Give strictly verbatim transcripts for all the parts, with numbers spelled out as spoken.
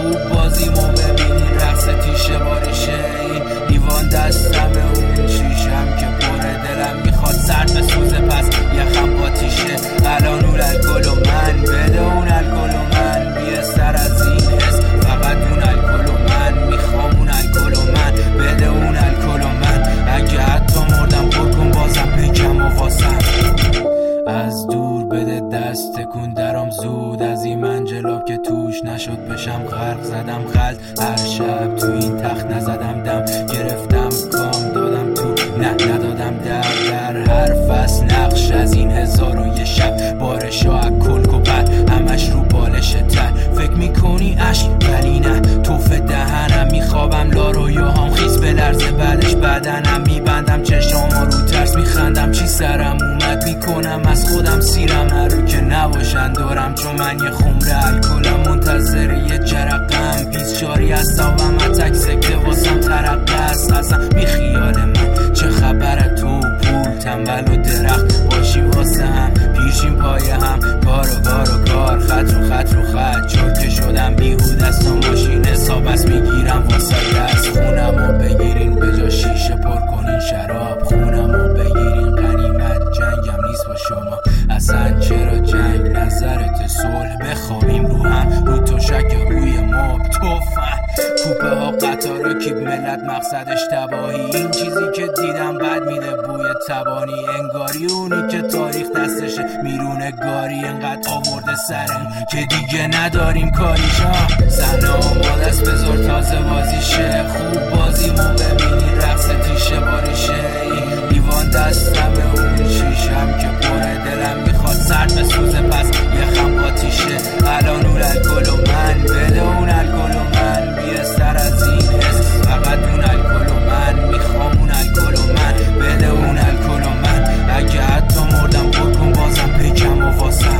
خوب بازیمو ببینین رقص تیشه باریشه. این لیوان دستم اون شیشم که پره دلم میخواد سرد به سوزه پس یخم آتیشه. الان اون الکل و من بده اون الکل و من بیه سر از این حس فقط اون الکل و من میخوام اون الکل و من بده اون الکل و من اگه حتی مردم پر کن بازم پیکم و واسم. از دور بده دست تکون درام زود از این منجلاب که توش نشد بشم غرق. زدم خلط هر شب تو این تخت نزدم دم گرفتم کام دادم تو نه ندادم در در هر فصل نقش از این هزار و یه شب بارشا اکل کپر همش رو بالش تر. فکر میکنی عشق ولی نه توف دهنم میخوابم لارویاهام خیس بلرزه بعدش بدنم میبندم چشامو رو ترس میخندم چی سرم اومد میکنم از خودم سیرم هرو که نباشن دارم چون من یه خمره الکلم منتظر یه جرقم پیس شاری از صابم اتک سکته واسم ترقه است اصلا بی خیال من چه خبره تو پول تنبل و درخت باشی واسه هم پیشیم پای هم کار و کار و کار خط رو خط رو خط چون که شدم بیهود است و ماشین حساب است میگیرم واسه دست خونم و بگیرین به جا شیشه پر کنین شراب خونم و بگیرین غنیمت جنگم نیست با شما اصلا چرا جنگ نظرت صلح بخوابیم رو هم رو توشک روی مب توفن کوپه ها قطار کیب ملت مقصدش تباهی این چیزی که دیدم بد میده بوی تبانی انگاری اونی که تاریخ دستشه میرونه گاری انقدر آورده سرم که دیگه نداریم کاریشا سنه آماد است بذار تازه بازیشه خوب بازیمو ببینی رقص تیشه باریشه. این لیوان دستم اون شیشم که پره دلم میخواد سرد به سوزه پس یخم آتیشه. الان اون الکل و من بده اون الکل و من بیه سر از این حس فقط اون الکل و من میخوام اون الکل و من بده اون الکل و من اگه حتی مردم پر کن بازم پیکم و واسم.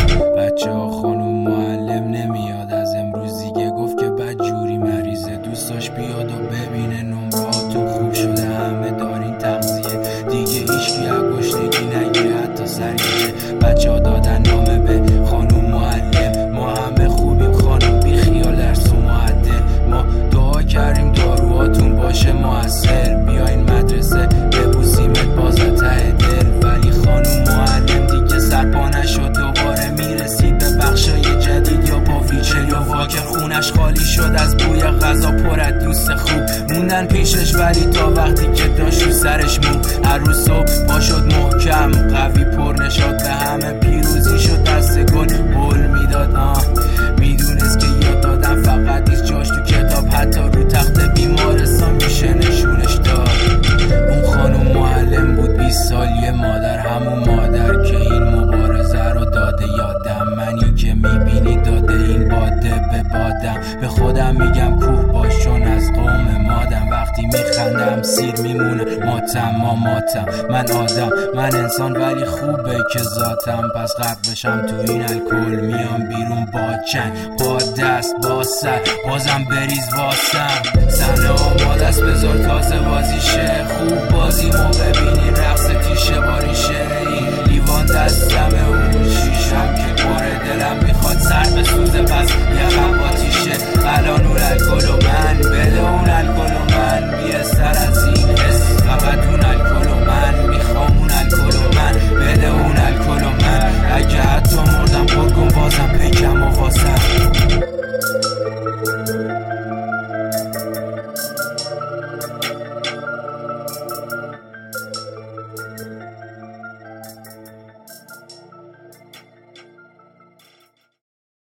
بچه ها خانوم معلم نمیاد از امروزی که گفت که بد جوری مریضه دوستاش بیاد و ببینه نمراتون خوب شده همه دارین تغذیه دیگه هیچکی عگشتگی نگیره حتی سریعه. بچه ها دادن نامه به خانوم معلم ما همه خوبیم خانوم بی خیال درس و معدل ما دعا کردیم داروهاتون باشه موثر بیاین مدرسه ببوسیمت باز ته دل ولی خانوم معلم دیگه سرپا نشد دوباره میرسید به بخشای جدید یا با ویچر یا واکر خونش خالی شد از بوی غذا پرد دوست خوب موندن پیشش ولی تا وقتی که داشت رو سرش مو هر روز صبح پا شد محکم قوی پر نشاد به همه پیروزی شد دست گل بول میداد آه میدونست که یاد دادم فقط نیست جاش تو کتاب حتی رو تخت بیمارستان میشه نشونش داد. اون خانوم معلم بود بیست سالی مادر همون مادر که این مبارزه رو داده یادم منی که میبینی داده این باده به بادم به خودم میگم کوه باش چون از قوم مادم وقتی میخندم سیر میمونه ماتم ما ماتم من آدم من انسان ولی خوبه که ذاتم پس غرق بشم تو این الکل میام بیرون با چنگ با دست با سر بازم بریز واسم سنه آماد است بذار تازه بازیشه خوب بازیمو ببینی رقص تیشه باریشه. این لیوان دستم اون